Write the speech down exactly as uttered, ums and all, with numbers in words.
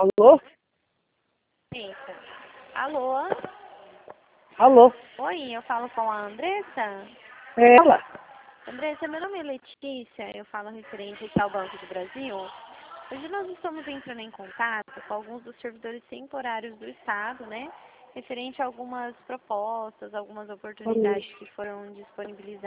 Alô? Eita. Alô? Alô? Oi, eu falo com a Andressa? É ela? Andressa, meu nome é Letícia, eu falo referente aqui ao Banco do Brasil. Hoje nós estamos entrando em contato com alguns dos servidores temporários do Estado, né? Referente a algumas propostas, algumas oportunidades que foram disponibilizadas